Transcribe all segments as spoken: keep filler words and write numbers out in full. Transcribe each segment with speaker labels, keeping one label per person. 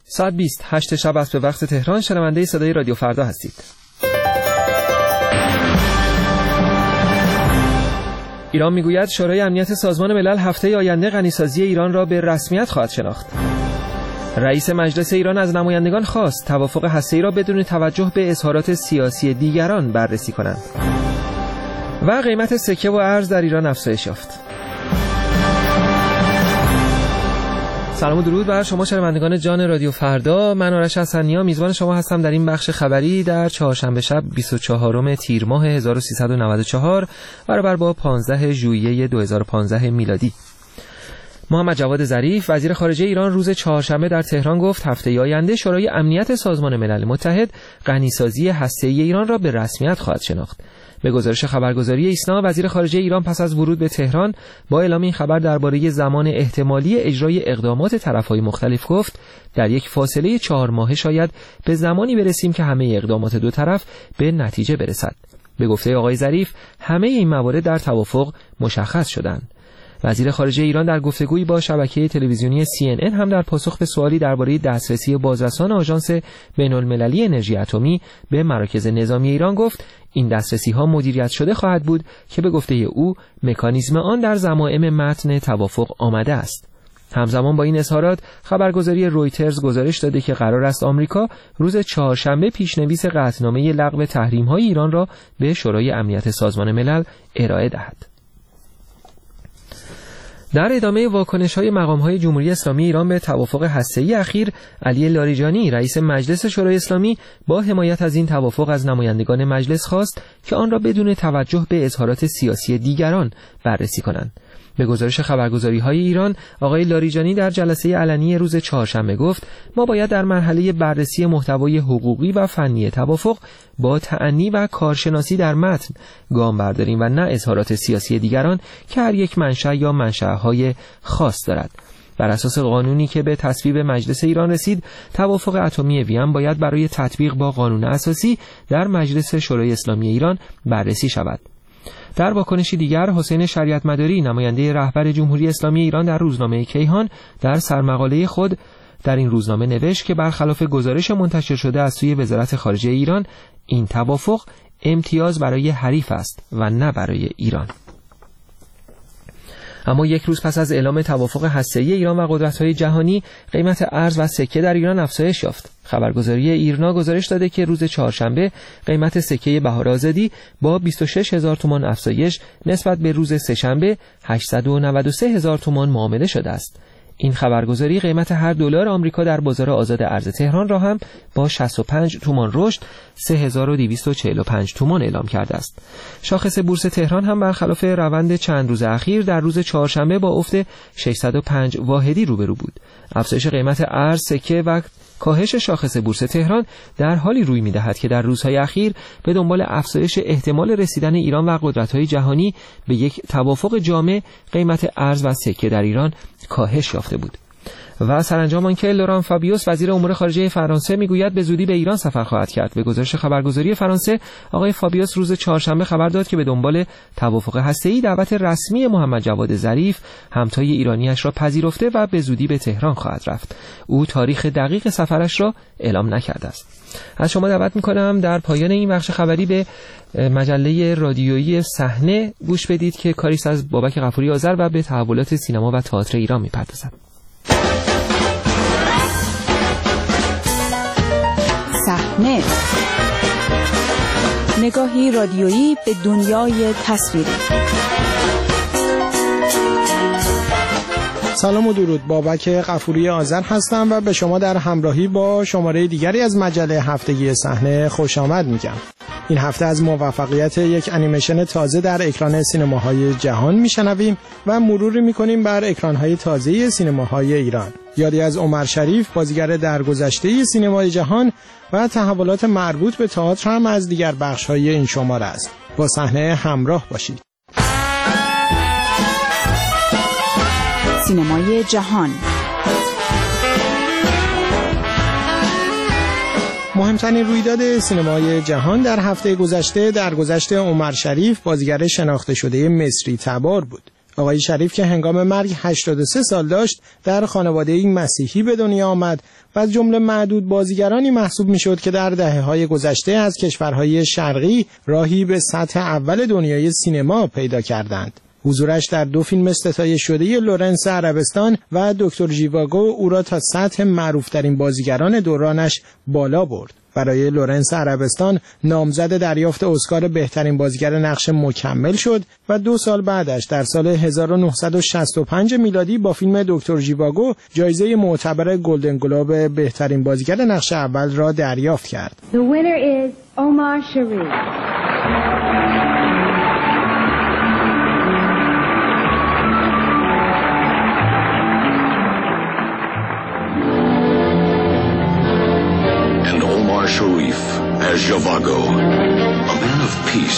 Speaker 1: ساعت بیست هشت شب است به وقت تهران. شنونده صدای رادیو فردا هستید. ایران میگوید شورای امنیت سازمان ملل هفته آینده غنیسازی ایران را به رسمیت خواهد شناخت. رئیس مجلس ایران از نمایندگان خواست توافق هسته‌ای را بدون توجه به اظهارات سیاسی دیگران بررسی کنند. و قیمت سکه و ارز در ایران افزایش یافت. سلام و درود بر شما شنوندگان جان رادیو فردا. من آرش حسنی‌ها میزبان شما هستم در این بخش خبری در چهارشنبه شب بیست و چهارم تیر ماه هزار و سیصد و نود و چهار برابر با پانزده ژوئیه دو هزار و پانزده میلادی. محمد جواد ظریف وزیر خارجه ایران روز چهارشنبه در تهران گفت هفته آینده شورای امنیت سازمان ملل متحد غنیسازی هسته‌ای ایران را به رسمیت خواهد شناخت. به گزارش خبرگزاری ایسنا، وزیر خارجه ایران پس از ورود به تهران با اعلام این خبر درباره زمان احتمالی اجرای اقدامات طرف‌های مختلف گفت در یک فاصله چهار ماهه شاید به زمانی برسیم که همه اقدامات دو طرف به نتیجه برسد. به گفته آقای ظریف همه این موارد در توافق مشخص شدند. وزیر خارجه ایران در گفتگویی با شبکه تلویزیونی سی ان ان هم در پاسخ به سوالی درباره دسترسی بازرسان آژانس بین‌المللی انرژی اتمی به مراکز نظامی ایران گفت این دسترسی‌ها مدیریت شده خواهد بود که به گفته او مکانیزم آن در ضمائم متن توافق آمده است. همزمان با این اظهارات خبرگزاری رویترز گزارش داده که قرار است آمریکا روز چهارشنبه پیشنویس قطعنامه لغو تحریم‌های ایران را به شورای امنیت سازمان ملل ارائه دهد. در ادامه واکنش‌های مقام‌های جمهوری اسلامی ایران به توافق هسته‌ای اخیر، علی لاریجانی رئیس مجلس شورای اسلامی با حمایت از این توافق از نمایندگان مجلس خواست که آن را بدون توجه به اظهارات سیاسی دیگران بررسی کنند. به گزارش خبرگزاری‌های ایران، آقای لاریجانی در جلسه علنی روز چهارشنبه گفت ما باید در مرحله بررسی محتوای حقوقی و فنی توافق با تأنی و کارشناسی در متن گام برداریم و نه اظهارات سیاسی دیگران که هر یک منشأ یا منشأهای خاص دارد. بر اساس قانونی که به تصویب مجلس ایران رسید، توافق اتمی وین باید برای تطبیق با قانون اساسی در مجلس شورای اسلامی ایران بررسی شود. در واکنشی دیگر، حسین شریعت مداری نماینده رهبر جمهوری اسلامی ایران در روزنامه کیهان در سرمقاله خود در این روزنامه نوشت که برخلاف گزارش منتشر شده از سوی وزارت خارجه ایران، این توافق امتیاز برای حریف است و نه برای ایران. اما یک روز پس از اعلام توافق هسته‌ای ایران و قدرت‌های جهانی، قیمت ارز و سکه در ایران افزایش یافت. خبرگزاری ایرنا گزارش داده که روز چهارشنبه قیمت سکه بهار آزادی با بیست و شش هزار تومان افزایش نسبت به روز سه‌شنبه هشتصد و نود و سه هزار تومان معامله شده است. این خبرگزاری قیمت هر دلار آمریکا در بازار آزاد ارز تهران را هم با شصت و پنج تومان رشد سه هزار و دویست و چهل و پنج تومان اعلام کرده است. شاخص بورس تهران هم برخلاف روند چند روز اخیر در روز چهارشنبه با افت ششصد و پنج واحدی روبرو بود. افزایش قیمت ارز، سکه و کاهش شاخص بورس تهران در حالی روی می‌دهد که در روزهای اخیر به دنبال افزایش احتمال رسیدن ایران و قدرت‌های جهانی به یک توافق جامع، قیمت ارز و سکه در ایران کاهش یافته بود. و سرانجام آنکه لوران فابیوس وزیر امور خارجه فرانسه میگوید به زودی به ایران سفر خواهد کرد. به گزارش خبرگزاری فرانسه، آقای فابیوس روز چهارشنبه خبر داد که به دنبال توافق هسته‌ای دعوت رسمی محمد جواد ظریف همتای ایرانیش را پذیرفته و به زودی به تهران خواهد رفت. او تاریخ دقیق سفرش را اعلام نکرده است. از شما دعوت می‌کنم در پایان این بخش خبری به مجله رادیویی صحنه گوش بدید که کاری است از بابک غفوری آذر و به تحولات سینما و تئاتر ایران می‌پردازد.
Speaker 2: صحنه، نگاهی رادیویی به دنیای تصویری.
Speaker 3: سلام و درود، بابک غفوری آذر هستم و به شما در همراهی با شماره دیگری از مجله هفتگی صحنه خوش آمد میگم. این هفته از موفقیت یک انیمیشن تازه در اکران سینماهای جهان میشنویم و مروری میکنیم بر اکرانهای تازه سینماهای ایران. یادی از عمر شریف، بازیگر درگذشته سینمای جهان و تحولات مربوط به تئاتر هم از دیگر بخش‌های این شماره است. با صحنه همراه باشید.
Speaker 2: سینمای جهان.
Speaker 3: مهمترین رویداد سینمای جهان در هفته گذشته درگذشت عمر شریف، بازیگر شناخته شده مصری تبار بود. آقای شریف که هنگام مرگ هشتاد و سه سال داشت در خانواده‌ای مسیحی به دنیا آمد و از جمله معدود بازیگرانی محسوب می‌شد که در دهه‌های گذشته از کشورهای شرقی راهی به سطح اول دنیای سینما پیدا کردند. حضورش در دو فیلم ستایش شده لورنس عربستان و دکتر ژیواگو او را تا سطح معروف‌ترین بازیگران دورانش بالا برد. برای لورنس عربستان نامزد دریافت اسکار بهترین بازیگر نقش مکمل شد و دو سال بعدش در سال هزار و نهصد و شصت و پنج میلادی با فیلم دکتر ژیواگو جایزه معتبر گلدن گلوب بهترین بازیگر نقش اول را دریافت کرد.
Speaker 4: The winner is Omar Sharif.
Speaker 5: Sharif as Zhivago, a man of peace,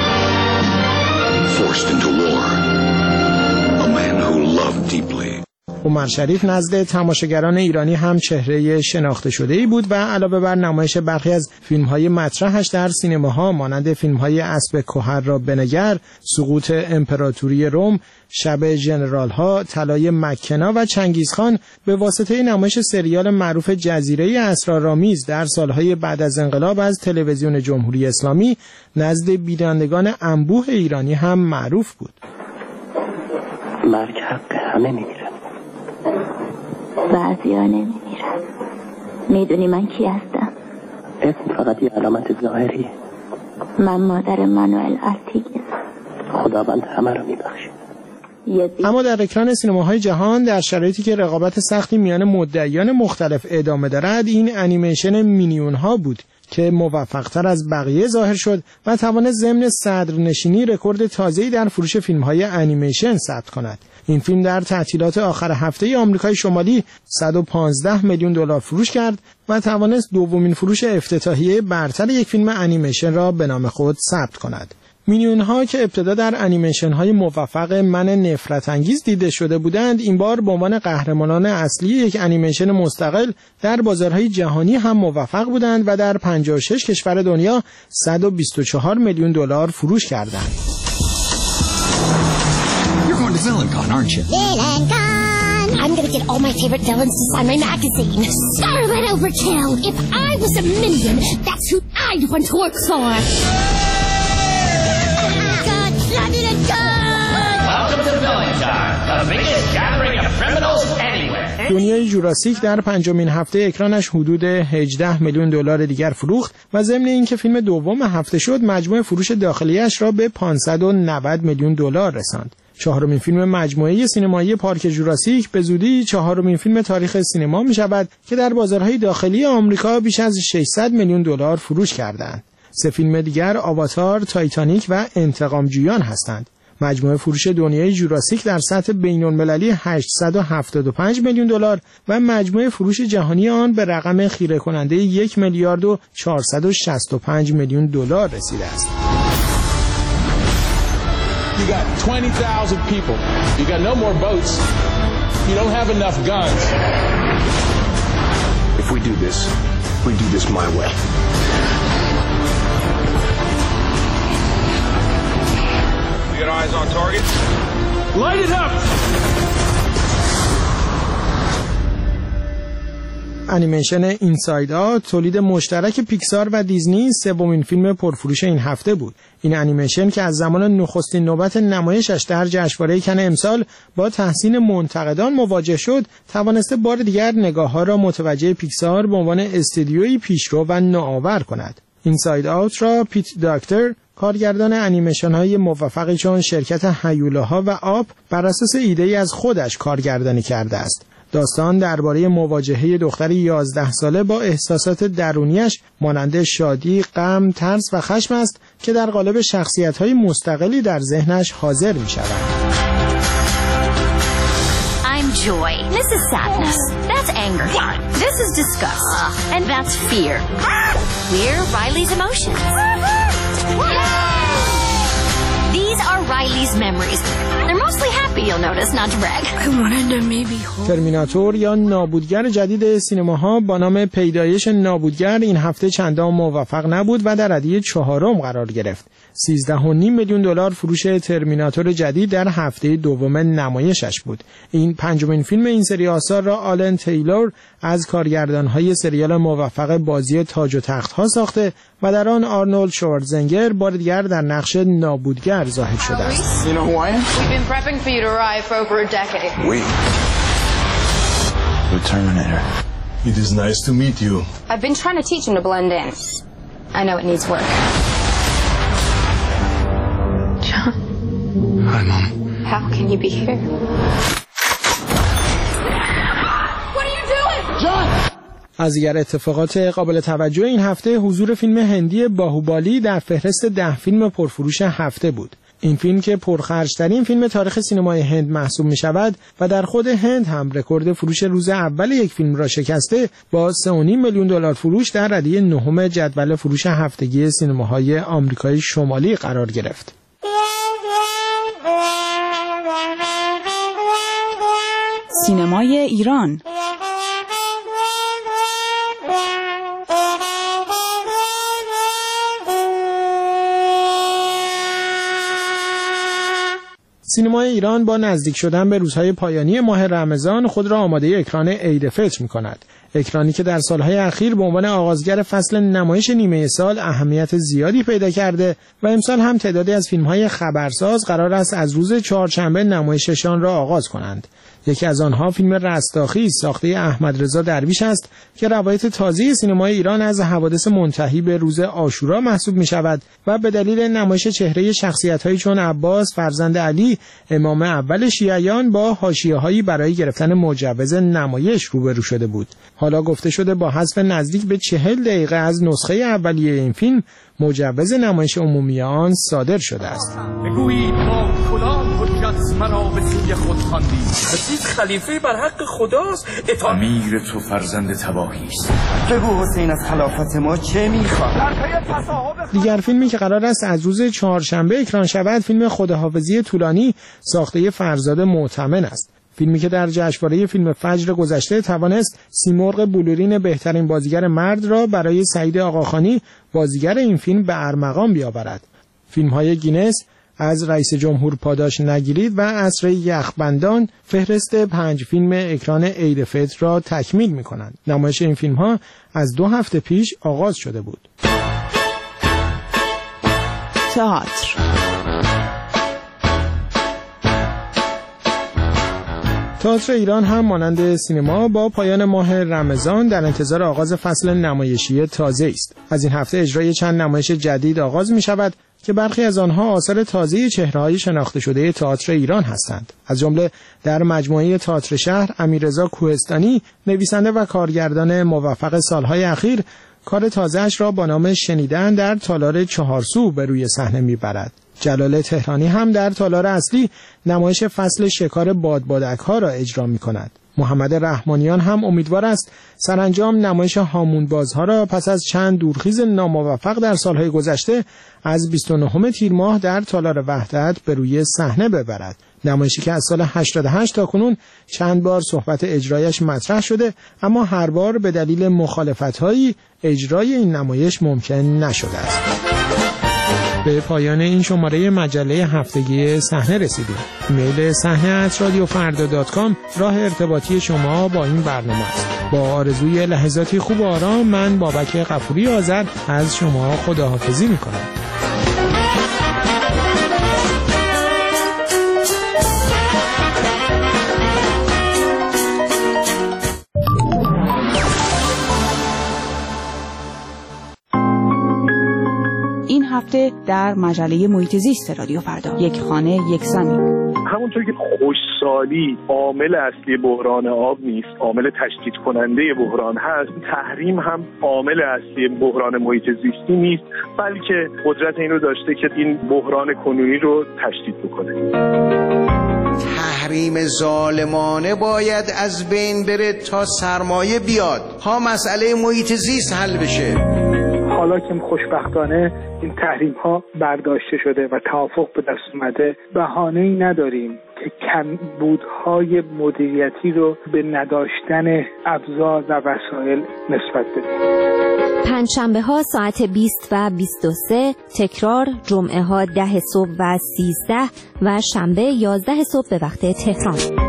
Speaker 5: forced into war, a man who loved deeply.
Speaker 3: عمر شریف نزد تماشاگران ایرانی هم چهره شناخته شده‌ای بود و علاوه بر نمایش برخی از فیلم‌های مطرحش در سینماها مانند فیلم‌های اسب کهن را بنگر، سقوط امپراتوری روم، شب ژنرال‌ها، طلای مکنا و چنگیزخان به واسطه نمایش سریال معروف جزیره اسرارآمیز در سالهای بعد از انقلاب از تلویزیون جمهوری اسلامی نزد بینندگان انبوه ایرانی هم معروف بود.
Speaker 6: مرگ حق همه می‌میرن.
Speaker 7: بعضی ها نمیمیرن. میدونی من کی هستم؟
Speaker 6: اسم فقط یه علامت ظاهری.
Speaker 7: من مادر مانوئل آرتیگز.
Speaker 6: خداوند همه رو میبخشه.
Speaker 3: اما در اکران سینماهای جهان در شرایطی که رقابت سختی میان مدعیان مختلف ادامه دارد، این انیمیشن مینیون ها بود که موفق‌تر از بقیه ظاهر شد و توانست ضمن صدرنشینی رکورد تازه‌ای در فروش فیلم‌های انیمیشن ثبت کند. این فیلم در تعطیلات آخر هفته آمریکای شمالی صد و پانزده میلیون دلار فروش کرد و توانست دومین فروش افتتاحیه برتر یک فیلم انیمیشن را به نام خود ثبت کند. مینیون ها که ابتدا در انیمیشن های موفق من نفرت انگیز دیده شده بودند، این بار به عنوان قهرمانان اصلی یک انیمیشن مستقل در بازارهای جهانی هم موفق بودند و در پنجاه و شش کشور دنیا صد و بیست و چهار میلیون دلار فروش کردند.
Speaker 8: You're going to VillainCon, aren't you?
Speaker 9: VillainCon! I'm going to get all my favorite villains to sign my magazine. Scarlet Overkill! If I was a minion, that's who I'd want to work for!
Speaker 3: دنیای جوراسیک در پنجمین هفته اکرانش حدود هجده میلیون دلار دیگر فروخت و ضمن اینکه فیلم دوم هفته شد، مجموع فروش داخلیش را به پانصد و نود میلیون دلار رساند. چهارمین فیلم مجموعه سینمایی پارک جوراسیک به زودی چهارمین فیلم تاریخ سینما می شود که در بازارهای داخلی آمریکا بیش از ششصد میلیون دلار فروش کردند. سه فیلم دیگر آواتار، تایتانیک و انتقام جویان هستند. مجموع فروش دنیای جوراسیک در سطح بین‌المللی هشتصد و هفتاد و پنج میلیون دلار و مجموع فروش جهانی آن به رقم خیره کننده یک میلیارد و چهارصد و شصت و پنج میلیون دلار رسیده است.
Speaker 10: You got twenty thousand people. You got no more boats. You don't have enough guns.
Speaker 5: If we do this, we do this my way.
Speaker 10: You got eyes on target? Light it up!
Speaker 3: انیمیشن اینساید آوت تولید مشترک پیکسار و دیزنی سومین فیلم پرفروش این هفته بود. این انیمیشن که از زمان نخستین نوبت نمایشش در جشنواره کن امسال با تحسین منتقدان مواجه شد، توانسته بار دیگر نگاه‌ها را متوجه پیکسار به عنوان استدیویی پیشرو و نوآور کند. اینساید آوت را پیت داکتر، کارگردان انیمیشن‌های موفقی چون شرکت هیولاها و آپ، بر اساس ایده‌ای از خودش کارگردانی کرده است. داستان درباره مواجهه دختری یازده ساله با احساسات درونیش مانند شادی، غم، ترس و خشم است که در قالب شخصیت‌های مستقلی در ذهنش حاضر می‌شوند.
Speaker 11: I'm joy. This is sadness. That's anger. This is disgust. And that's fear. We're Riley's emotions. These are Riley's memories. They're mostly happy, you'll notice, not to brag.
Speaker 9: I wanted to maybe hold...
Speaker 3: ترمیناتور یا نابودگر جدید سینماها با نام پیدایش نابودگر این هفته چندان موفق نبود و در ردیف چهارم قرار گرفت. سیزده و نیم میلیون دلار فروش ترمیناتور جدید در هفته دوم نمایشش بود. این پنجمین فیلم این سری آثار را آلن تیلور از کارگردان‌های سریال موفق بازی تاج و تخت‌ها ساخته و در آن آرنولد شوارزنگر بار دیگر در نقش نابودگر ظاهر شده است.
Speaker 12: You know who I am? We've been prepping for you to arrive for over a decade.
Speaker 5: We. The Terminator.
Speaker 13: It is nice to meet you.
Speaker 12: I've been trying to teach him to blend in. I know it needs work. John.
Speaker 5: Hi, Mom.
Speaker 12: How can you be here? What are you doing?
Speaker 3: John! از دیگر اتفاقات قابل توجه این هفته حضور فیلم هندی باهوبالی در فهرست ده فیلم پرفروش هفته بود. این فیلم که پرخرج‌ترین فیلم تاریخ سینمای هند محسوب می شود و در خود هند هم رکورد فروش روز اول یک فیلم را شکسته، با سه و نیم میلیون دلار فروش در ردیف نهم جدول فروش هفتگی سینماهای آمریکای شمالی قرار گرفت.
Speaker 2: سینمای ایران.
Speaker 3: سینمای ایران با نزدیک شدن به روزهای پایانی ماه رمضان خود را آماده اکران عید فطر می کند. اکرانی که در سالهای اخیر به عنوان آغازگر فصل نمایش نیمه سال اهمیت زیادی پیدا کرده و امسال هم تعدادی از فیلم‌های خبرساز قرار است از روز چهارشنبه نمایششان را آغاز کنند. یکی از آنها فیلم رستاخیز ساخته احمد رضا درویش است که روایت تازه سینمای ایران از حوادث منتهی به روز عاشورا محسوب می شود و به دلیل نمایش چهره شخصیت‌هایی چون عباس فرزند علی، امام اول شیعیان، با حاشیه‌هایی برای گرفتن مجوز نمایش روبرو شده بود. حالا گفته شده با حذف نزدیک به چهل دقیقه از نسخه اولیه این فیلم، مجوز نمایش عمومی آن صادر شده است.
Speaker 14: بگویید با کدام حجت مرا به سوی خود خواندی؟ مسیح خلیفه بر حق خداست.
Speaker 15: امیر تو فرزند تباهی است.
Speaker 16: بگو حسین از خلافت ما چه میخواد؟
Speaker 3: دیگر فیلمی که قرار است از روز چهارشنبه اکران شود فیلم خداحافظی طولانی ساخته فرزاد معتمن است. فیلمی که در جشنواره فیلم فجر گذشته توانست سیمرغ بلورین بهترین بازیگر مرد را برای سعید آقاخانی بازیگر این فیلم به ارمغان بیاورد. فیلم‌های گینس از رئیس جمهور پاداش نگیرید و عصر یخبندان فهرست پنج فیلم اکران عید فطر را تکمیل می‌کنند. نمایش این فیلم‌ها از دو هفته پیش آغاز شده بود.
Speaker 2: تئاتر.
Speaker 3: تئاتر ایران هم مانند سینما با پایان ماه رمضان در انتظار آغاز فصل نمایشی تازه است. از این هفته اجرای چند نمایش جدید آغاز می شود که برخی از آنها آثار تازه چهره‌های شناخته شده تئاتر ایران هستند. از جمله در مجموعه تئاتر شهر امیررضا کوهستانی، نویسنده و کارگردان موفق سالهای اخیر، کار تازه‌اش را با نام شنیدن در تالار چهارسو به روی صحنه میبرد. جلال تهرانی هم در تالار اصلی نمایش فصل شکار بادبادک‌ها را اجرا می‌کند. محمد رحمانیان هم امیدوار است سرانجام نمایش هامونبازها را پس از چند دورخیز ناموفق در سالهای گذشته از بیست و نهم تیر ماه در تالار وحدت به روی صحنه ببرد. نمایشی که از سال هشتاد و هشت تا کنون چند بار صحبت اجرایش مطرح شده، اما هر بار به دلیل مخالفت‌هایی اجرای این نمایش ممکن نشده است. به پایان این شماره مجله هفتگی صحنه رسیدیم. ایمیل صحنه ات رادیو فردا دات کام راه ارتباطی شما با این برنامه است. با آرزوی لحظاتی خوب و آرام، من بابک غفوری آذر از شما خداحافظی می‌کنم.
Speaker 2: هفته در مجله محیط زیست رادیو فردا، یک خانه یک زمین.
Speaker 17: همونطور که خوشسالی عامل اصلی بحران آب نیست، عامل تشدید کننده بحران هست، تحریم هم عامل اصلی بحران محیط زیستی نیست، بلکه قدرت این رو داشته که این بحران کنونی رو تشدید بکنه.
Speaker 18: تحریم ظالمانه باید از بین بره تا سرمایه بیاد، ها مسئله محیط زیست حل بشه.
Speaker 17: حالا که خوشبختانه این تحریم ها برداشته شده و توافق به دست اومده، بهانه‌ای نداریم که کمبودهای مدیریتی رو به نداشتن ابزار و وسایل نسبت بدیم.
Speaker 19: پنجشنبه ها ساعت بیست و بیست و سه، تکرار جمعه ها ده صبح و سیزده و شنبه یازده صبح به وقت تهران.